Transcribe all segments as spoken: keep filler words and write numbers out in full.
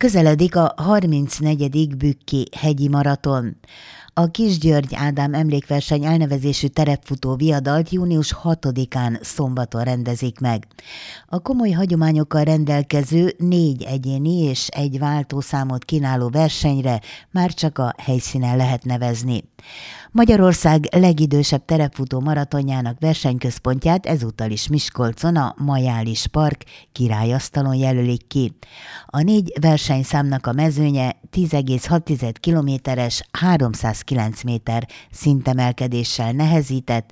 Közeledik a harmincnegyedik Bükki hegyi maraton. A Kisgyörgy Ádám emlékverseny elnevezésű terepfutó viadalt június hatodikán szombaton rendezik meg. A komoly hagyományokkal rendelkező négy egyéni és egy váltószámot kínáló versenyre már csak a helyszínen lehet nevezni. Magyarország legidősebb terepfutó maratonjának versenyközpontját ezúttal is Miskolcon a Majális Park Királyasztalon jelölik ki. A négy versenyszámnak a mezőnye tíz egész hat kilométeres, háromszázkilenc méter szintemelkedéssel nehezített,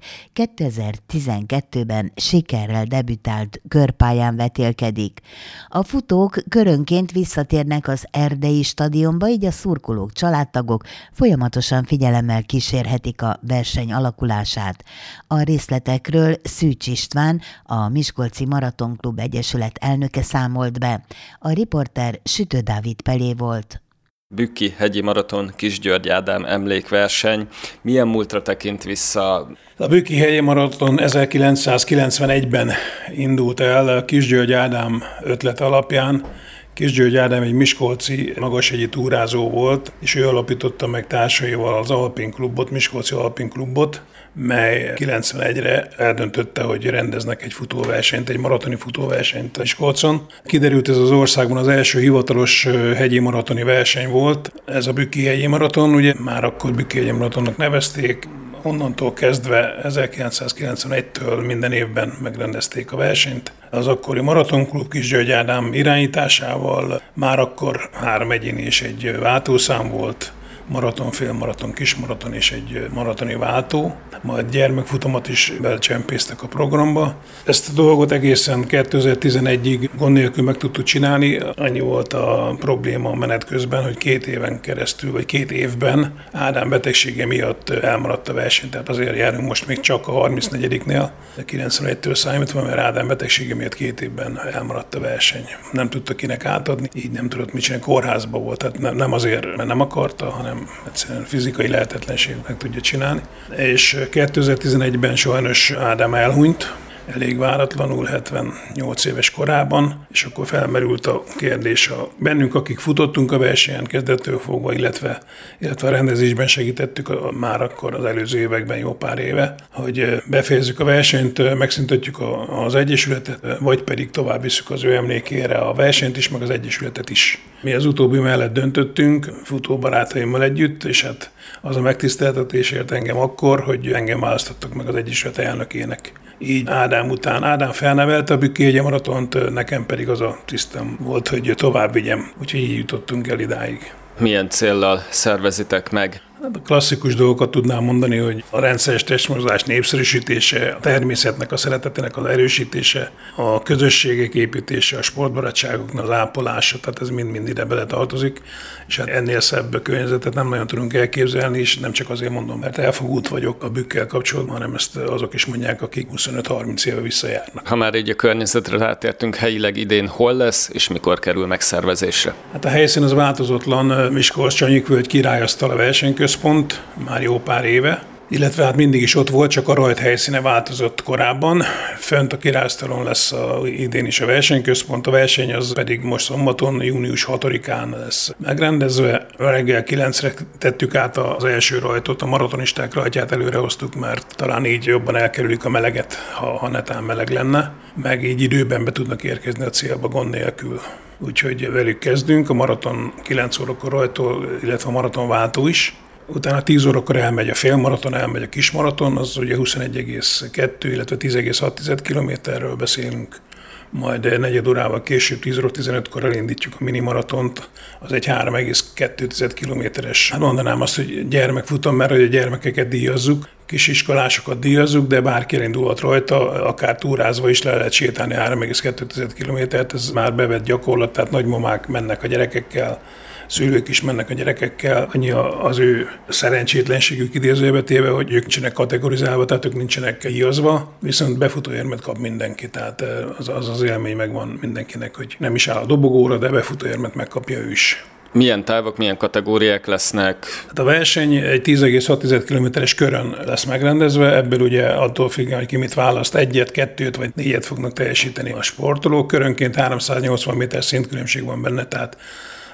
kétezer-tizenkettőben sikerrel debütált körpályán vetélkedik. A futók körönként visszatérnek az erdei stadionba, így a szurkolók, családtagok folyamatosan figyelemmel kísérhetik a verseny alakulását. A részletekről Szűcs István, a Miskolci Maratonklub Egyesület elnöke számolt be. A riporter Sütő Dávid Pelé volt. Bükki hegyi maraton, Kisgyörgy Ádám emlékverseny. Milyen múltra tekint vissza? A Bükki hegyi maraton ezerkilencszázkilencvenegyben indult el Kisgyörgy Ádám ötlet alapján. Kisgyörgy Ádám egy miskolci magashegyi túrázó volt, és ő alapította meg társaival az Alpin Klubot, Miskolci Alpin Klubot, mely kilencvenegyre eldöntötte, hogy rendeznek egy futóversenyt, egy maratoni futóversenyt Miskolcon. Kiderült, ez az országban az első hivatalos hegyi maratoni verseny volt. Ez a Bükki hegyi maraton, ugye már akkor Bükki hegyi maratonnak nevezték. Onnantól kezdve ezerkilencszázkilencvenegytől minden évben megrendezték a versenyt. Az akkori Maratonklub Kisgyörgy Ádám irányításával már akkor három egyéni és egy váltószám volt, maraton, félmaraton, kismaraton és egy maratoni váltó, majd gyermekfutamot is belecsempésztek a programba. Ezt a dolgot egészen kétezer-tizenegyig gond nélkül meg tudtuk csinálni. Annyi volt a probléma a menet közben, hogy két éven keresztül, vagy két évben Ádám betegsége miatt elmaradt a verseny, tehát azért járunk most még csak a harmincnegyediknél, de kilencvenegytől számítva, mert Ádám betegsége miatt két évben elmaradt a verseny. Nem tudta kinek átadni, így nem tudott mit csinálni, kórházba volt, tehát nem azért, mert nem akarta, hanem egyszerűen fizikai lehetetlenség meg tudja csinálni. És kétezer-tizenegyben sajnos Ádám elhunyt, elég váratlanul, hetvennyolc éves korában, és akkor felmerült a kérdés a bennünk, akik futottunk a versenyen kezdettől fogva, illetve, illetve a rendezésben segítettük a, már akkor az előző években jó pár éve, hogy befejezzük a versenyt, megszüntetjük a, az egyesületet, vagy pedig tovább visszük az ő emlékére a versenyt is, meg az egyesületet is. Mi az utóbbi mellett döntöttünk, futóbarátaimmal együtt, és hát az a megtiszteltetés ért engem akkor, hogy engem választottak meg az egyesület elnökének. Így Ádám után, Ádám felnevelte a Bükki hegyi maratont, nekem pedig az a tisztem volt, hogy tovább vigyem. Úgyhogy így jutottunk el idáig. Milyen céllal szervezitek meg? A klasszikus dolgokat tudnám mondani, hogy a rendszeres testmozgás népszerűsítése, a természetnek a szeretetének az erősítése, a közösségek építése, a sportbarátságoknak az ápolása, tehát ez mind-mind ide bele tartozik, és hát ennél szebb környezetet nem nagyon tudunk elképzelni, és nem csak azért mondom, mert elfogult vagyok a Bükkel kapcsolatban, hanem ezt azok is mondják, akik huszonöt-harminc éve visszajárnak. Ha már így a környezetre rátértünk, helyileg idén hol lesz, és mikor kerül megszervezésre? Hát a helyszín az változatlan, Miskolc-Csanyikvölgy Királyasztal a versenyközpont, már jó pár éve, illetve hát mindig is ott volt, csak a rajt helyszíne változott korábban. Fönt a Királyasztalon lesz a, idén is a versenyközpont, a verseny az pedig most szombaton, június hatodikán lesz megrendezve. Reggel kilencre tettük át az első rajtot, a maratonisták rajtját előrehoztuk, mert talán így jobban elkerülik a meleget, ha, ha netán meleg lenne, meg így időben be tudnak érkezni a célba gond nélkül. Úgyhogy velük kezdünk, a maraton kilenc órakor rajtól, illetve a maratonváltó is. Utána tíz órakor elmegy a félmaraton, elmegy a kismaraton, az ugye huszonegy egész kettő, illetve tíz egész hat kilométerről beszélünk. Majd negyed órával később, tíz óra tizenötkor elindítjuk a minimaratont, az egy három egész kettő kilométeres. Hát mondanám azt, hogy gyermekfutam, mert hogy a gyermekeket díjazzuk, kisiskolásokat díjazzuk, de bárki elindulhat rajta, akár túrázva is le lehet sétálni három egész kettő kilométert, ez már bevett gyakorlat, tehát nagymamák mennek a gyerekekkel, szülők is mennek a gyerekekkel, annyi az ő szerencsétlenségük idézőjebe téve, hogy ők nincsenek kategorizálva, tehát ők nincsenek kiazva, viszont befutóérmet kap mindenki, tehát az az, az élmény megvan mindenkinek, hogy nem is áll a dobogóra, de befutóérmet megkapja ő is. Milyen távok, milyen kategóriák lesznek? Hát a verseny egy tíz egész hat kilométeres körön lesz megrendezve, ebből ugye attól függően, hogy ki mit választ, egyet, kettőt vagy négyet fognak teljesíteni a sportolók. Körönként háromszáznyolcvan méter szintkülönbség van benne, tehát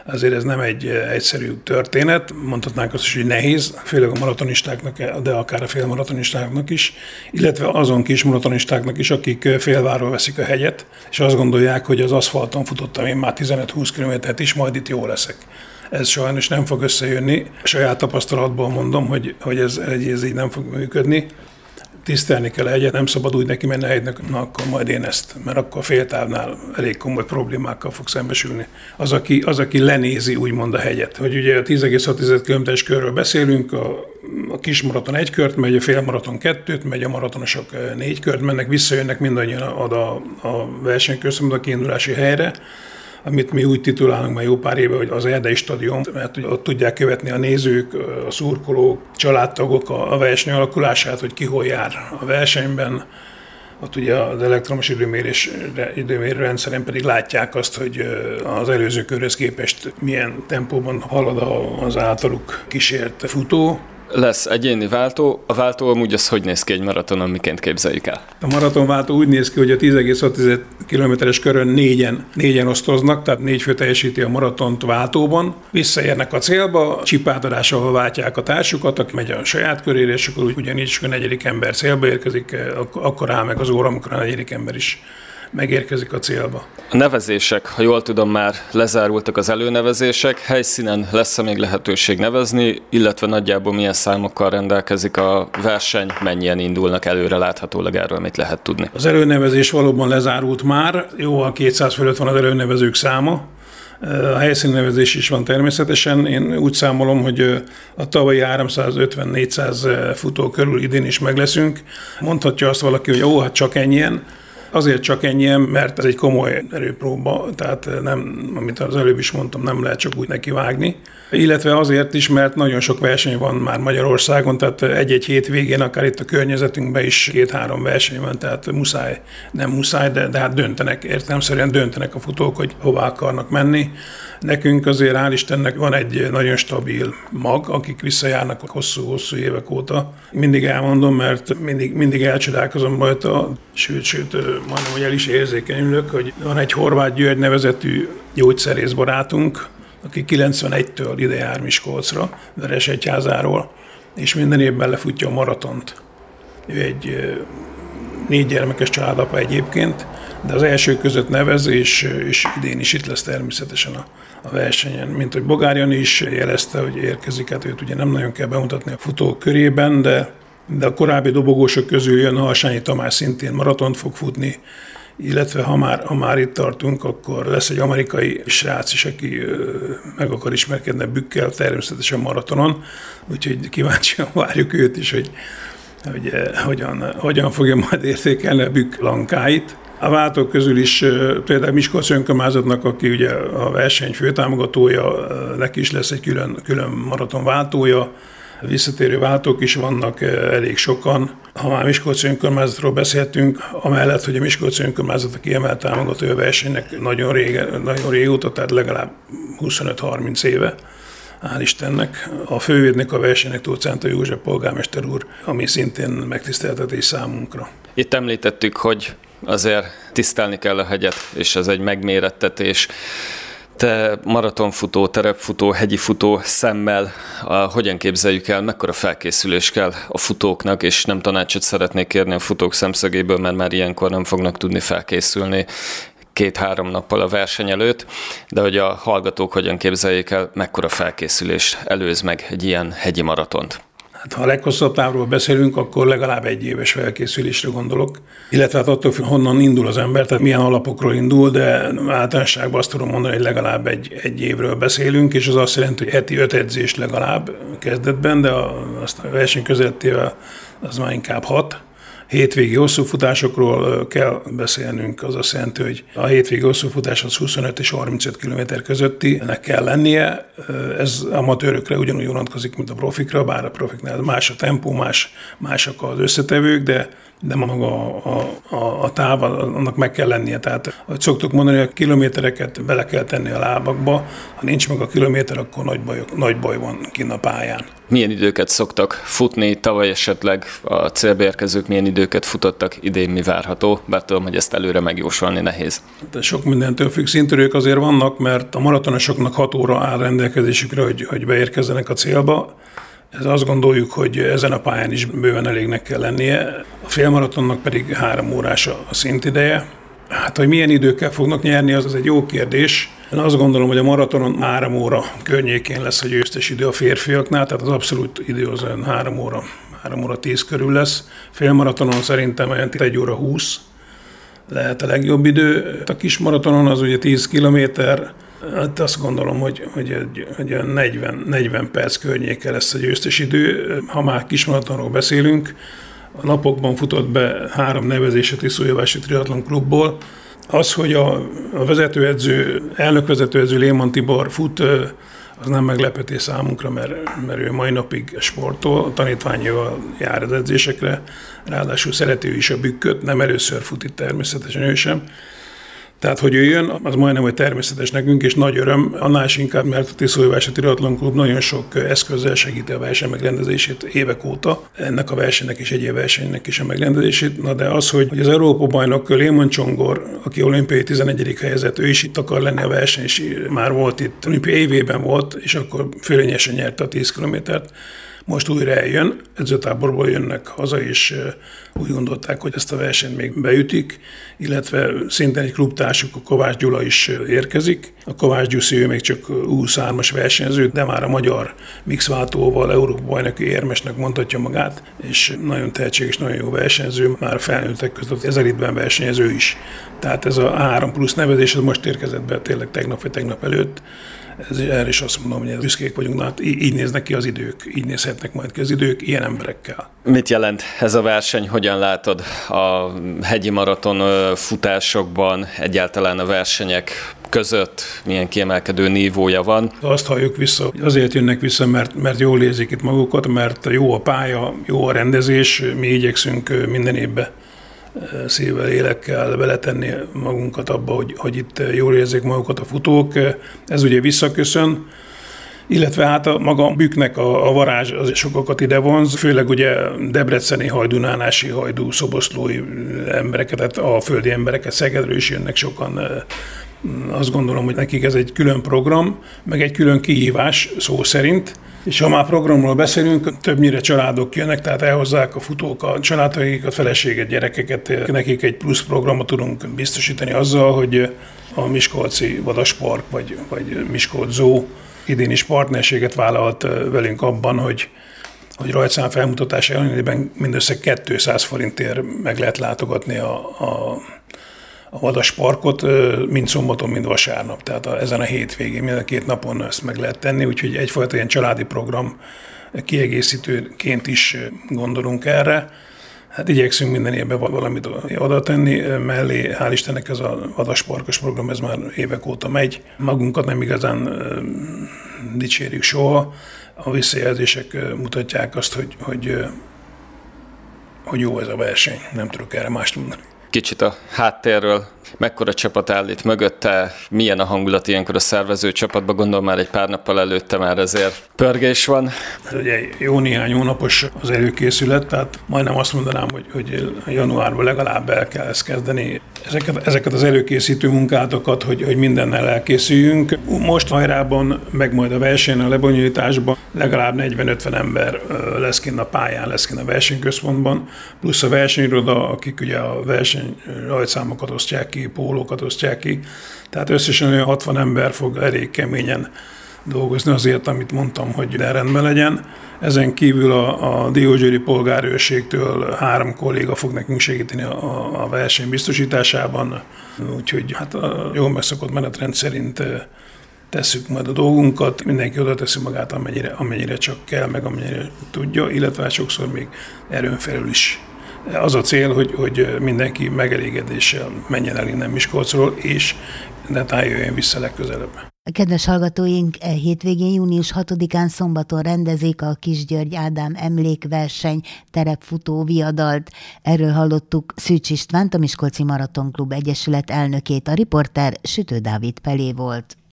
azért ez nem egy egyszerű történet. Mondhatnánk azt is, hogy nehéz, főleg a maratonistáknak, de akár a félmaratonistáknak is, illetve azon kis maratonistáknak is, akik félváról veszik a hegyet, és azt gondolják, hogy az aszfalton futottam én már tizenöt-húsz kilométert is, majd itt jó leszek. Ez sajnos nem fog összejönni. Saját tapasztalatból mondom, hogy, hogy ez, ez így nem fog működni. Tisztelni kell a hegyet, nem szabad úgy neki menni a hegynek, na akkor majd én ezt, mert akkor féltávnál elég komoly problémákkal fog szembesülni. Az, aki, az, aki lenézi úgymond a hegyet. Hogy ugye a tíz egész hat kilométeres körről beszélünk, a, a kis maraton egy kört megy, a félmaraton kettőt megy, a maratonosok négy kört mennek, visszajönnek mindannyian a, a, a versenyközpont a kiindulási helyre, amit mi úgy titulálunk már jó pár éve, hogy az Erdei Stadion, mert ott tudják követni a nézők, a szurkolók, családtagok a verseny alakulását, hogy ki hol jár a versenyben. Ott ugye az elektromos időmérés, időmérő rendszeren pedig látják azt, hogy az előző körhöz képest milyen tempóban halad az általuk kísért futó. Lesz egyéni váltó. A váltó amúgy az hogy néz ki egy maratonon, miként képzeljük el? A maratonváltó úgy néz ki, hogy a tíz egész hat kilométeres körön négyen, négyen osztoznak, tehát négy fő teljesíti a maratont váltóban. Visszaérnek a célba, csipádadás, ahol váltják a társukat, aki megy a saját körére, és akkor ugyanígy a negyedik ember célba érkezik, akkor áll meg az óra, amikor a negyedik ember is megérkezik a célba. A nevezések, ha jól tudom, már lezárultak az előnevezések, helyszínen lesz-e még lehetőség nevezni, illetve nagyjából milyen számokkal rendelkezik a verseny, mennyien indulnak előre láthatólag, erről mit lehet tudni? Az előnevezés valóban lezárult már, jóval kétszáz fölött van az előnevezők száma. A helyszínnevezés is van természetesen. Én úgy számolom, hogy a tavalyi háromszázötven-négyszáz futó körül idén is meg leszünk. Mondhatja azt valaki, hogy ó, hát csak ennyien. Azért csak ennyien, mert ez egy komoly erőpróba, tehát nem, amit az előbb is mondtam, nem lehet csak úgy nekivágni. Illetve azért is, mert nagyon sok verseny van már Magyarországon, tehát egy-egy hétvégén, akár itt a környezetünkben is két-három verseny van, tehát muszáj, nem muszáj, de, de hát döntenek, értelemszerűen döntenek a futók, hogy hová akarnak menni. Nekünk azért hál' Istennek van egy nagyon stabil mag, akik visszajárnak hosszú-hosszú évek óta. Mindig elmondom, mert mindig, mindig elcsodálkozom rajta, sőt, sőt, majdnem, hogy el is érzékenyülök, hogy van egy Horváth György nevezetű gyógyszerész barátunk, aki kilencvenegytől ide jár Miskolcra, Veresegyházáról, és minden évben lefutja a maratont. Ő egy négy gyermekes családapa egyébként, de az első között nevez, és, és idén is itt lesz természetesen a, a versenyen. Mint hogy Bogár Jani is jelezte, hogy érkezik, hát őt ugye nem nagyon kell bemutatni a futók körében, de, de a korábbi dobogósok közül jön Harsányi Tamás, szintén maratont fog futni, illetve ha már, ha már itt tartunk, akkor lesz egy amerikai srác is, aki ö, meg akar ismerkedni Bükkel, természetesen maratonon, úgyhogy kíváncsian várjuk őt is, hogy, hogy eh, hogyan, hogyan fogja majd értékelni a Bükk lankáit. A váltók közül is például Miskolc önkormányzatnak, aki ugye a verseny főtámogatója, neki is lesz egy külön, külön maraton váltója, visszatérő váltók is vannak elég sokan. Ha már Miskolc önkormányzatról beszéltünk, amellett, hogy a Miskolc önkormányzat a kiemelt támogatója a versenynek nagyon, rége, nagyon régóta, tehát legalább huszonöt-harminc éve, hál' Istennek. A fővédnek a versenynek Tóth Cánta József polgármester úr, ami szintén megtiszteltetés számunkra. Itt említettük, hogy azért tisztelni kell a hegyet, és ez egy megmérettetés. Te maratonfutó, terepfutó, hegyi futó szemmel a, hogyan képzeljük el, mekkora felkészülés kell a futóknak, és nem tanácsot szeretnék kérni a futók szemszögéből, mert már ilyenkor nem fognak tudni felkészülni két-három nappal a verseny előtt, de hogy a hallgatók hogyan képzeljék el, mekkora felkészülés előz meg egy ilyen hegyi maratont. Hát, ha a leghosszabb távról beszélünk, akkor legalább egy éves felkészülésre gondolok. Illetve hát attól, honnan indul az ember, tehát milyen alapokról indul, de általánosságban azt tudom mondani, hogy legalább egy, egy évről beszélünk, és az azt jelenti, hogy heti öt edzés legalább kezdetben, de a, azt a verseny közelettével az már inkább hat. Hétvégi hosszúfutásokról kell beszélnünk, az azt jelenti, hogy a hétvégi hosszúfutás az huszonöt és harmincöt kilométer közötti, ennek kell lennie. Ez amatőrökre ugyanúgy vonatkozik, mint a profikra, bár a profiknál más a tempó, más, másak az összetevők, de, de maga a, a, a táv, annak meg kell lennie. Tehát, ahogy szoktuk mondani, a kilométereket bele kell tenni a lábakba, ha nincs meg a kilométer, akkor nagy baj, nagy baj van kinn a pályán. milyen időket szoktak futni, tavaly esetleg a célba érkezők milyen időket futottak, idén mi várható, bár tudom, hogy ezt előre megjósolni nehéz. De sok mindentől függ, szintörők azért vannak, mert a maratonosoknak hat óra áll rendelkezésükre, hogy, hogy beérkezzenek a célba. Ez azt gondoljuk, hogy ezen a pályán is bőven elégnek kell lennie. A félmaratonnak pedig három órás a szintideje. Hát, hogy milyen időkkel fognak nyerni, az, az egy jó kérdés. Én azt gondolom, hogy a maratonon három óra környékén lesz a győztes idő a férfiaknál, tehát az abszolút idő az olyan három óra, három óra tíz körül lesz. Félmaratonon szerintem olyan egy óra húsz lehet a legjobb idő. A kis maratonon az ugye tíz kilométer, hát azt gondolom, hogy, hogy, egy, hogy negyven, negyven perc környéke lesz a győztes idő. Ha már kis maratonról beszélünk, a napokban futott be három nevezés a Tiszójavási Triatlon Klubból. Az, hogy a, a vezetőedző, elnökvezetőedző Léman Tibor fut, az nem meglepetés számunkra, mert, mert ő mai napig sportol, a tanítványával jár az edzésekre, ráadásul szereti ő is a bükköt, nem először fut itt természetesen ő sem. Tehát, hogy ő jön, az majdnem, hogy természetes nekünk, és nagy öröm, annál is inkább, mert a Tiszójavási Triatlon Klub nagyon sok eszközzel segíti a verseny megrendezését évek óta, ennek a versenynek és egyéb versenynek is a megrendezését. Na de az, hogy az Európa-bajnok Léman Csongor, aki olimpiai tizenegyedik helyezett, ő is itt akar lenni a verseny, és már volt itt, olimpiai évében volt, és akkor fölényesen nyerte a tíz kilométert. Most újra eljön, edzőtáborból jönnek haza, és úgy gondolták, hogy ezt a versenyt még beütik, illetve szintén egy klubtársuk, a Kovács Gyula is érkezik. A Kovács Gyuszi, ő még csak U huszonhármas versenyző, de már a magyar mixváltóval Európa-bajnoki érmesnek mondhatja magát, és nagyon tehetséges, nagyon jó versenyző, már a felnőttek között ezer időben versenyző is. Tehát ez a három plusz nevezés, ez most érkezett be tényleg tegnap vagy tegnap előtt. Ez, erre is azt mondom, hogy büszkék vagyunk, hát így néznek ki az idők, így nézhetnek majd ki az idők ilyen emberekkel. Mit jelent ez a verseny? Hogyan látod a hegyi maraton futásokban, egyáltalán a versenyek között milyen kiemelkedő nívója van? Azt halljuk vissza, hogy azért jönnek vissza, mert, mert jól érzik itt magukat, mert jó a pálya, jó a rendezés, mi igyekszünk minden évben szívvel, lélekkel beletenni magunkat abba, hogy, hogy itt jól érzik magukat a futók. Ez ugye visszaköszön, illetve hát a maga a bükknek a, a varázs az sokakat ide vonz, főleg ugye debreceni hajdú, nánási hajdú, szoboszlói embereket, tehát a földi embereket, Szegedről is jönnek sokan. Azt gondolom, hogy nekik ez egy külön program, meg egy külön kihívás szó szerint. És ha már programról beszélünk, többnyire családok jönnek, tehát elhozzák a futók a családtagjukat, feleséget, gyerekeket. Nekik egy plusz programot tudunk biztosítani azzal, hogy a Miskolci Vadaspark vagy, vagy Miskolc Zoo idén is partnerséget vállalt velünk abban, hogy, hogy rajtszám felmutatása ellenében mindössze kétszáz forintért meg lehet látogatni a, a a Vadasparkot, mind szombaton, mind vasárnap. Tehát a, ezen a hétvégén, mind a két napon ezt meg lehet tenni, úgyhogy egyfajta ilyen családi program kiegészítőként is gondolunk erre. Hát igyekszünk minden évben valamit oda tenni, mellé hál' Istennek ez a Vadasparkos program, ez már évek óta megy. Magunkat nem igazán dicsérjük soha. A visszajelzések mutatják azt, hogy, hogy, hogy jó ez a verseny. Nem tudok erre mást mondani. Kicsit a háttérről, mekkora csapat áll itt mögötte, milyen a hangulat ilyenkor a szervező csapatban, gondolom már egy pár nappal előtte már ezért pörgés van. Ez ugye jó néhány hónapos az előkészület, tehát majdnem azt mondanám, hogy, hogy januárban legalább el kell ezt kezdeni. Ezeket, ezeket az előkészítő munkátokat, hogy, hogy mindennel elkészüljünk. Most hajrában, meg majd a versenyen, a lebonyolításban legalább negyven-ötven ember lesz kint a pályán, lesz kint a versenyközpontban, plusz a versenyiroda, akik ugye a verseny rajtszámokat osztják ki, pólókat osztják ki. Tehát összesen olyan hatvan ember fog elég keményen dolgozni azért, amit mondtam, hogy rendben legyen. Ezen kívül a, a Diósgyőri polgárőrségtől három kolléga fog nekünk segíteni a, a verseny biztosításában. Úgyhogy hát a jól megszokott menetrend szerint tesszük majd a dolgunkat. Mindenki oda teszi magát, amennyire, amennyire csak kell, meg amennyire tudja, illetve sokszor még erőn felül is. Az a cél, hogy, hogy mindenki megelégedéssel menjen el innen Miskolcról, és netán jöjjön vissza legközelebb. Kedves hallgatóink, e hétvégén június hatodikán szombaton rendezik a Kisgyörgy Ádám emlékverseny terepfutó viadalt. Erről hallottuk Szűcs Istvánt, a Miskolci Maratonklub Egyesület elnökét, a riporter Sütő Dávid Pelé volt.